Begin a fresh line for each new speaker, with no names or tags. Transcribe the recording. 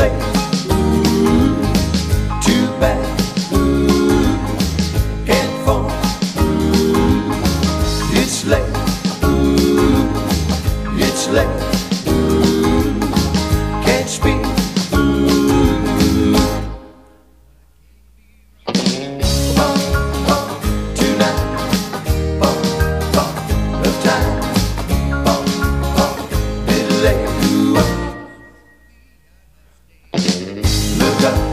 late. Ooh, too bad. Ooh, can't phone. Ooh, it's late. Ooh, it's late. Ooh, can't speak. Ooh, tonight. Of time. Little late. Look up.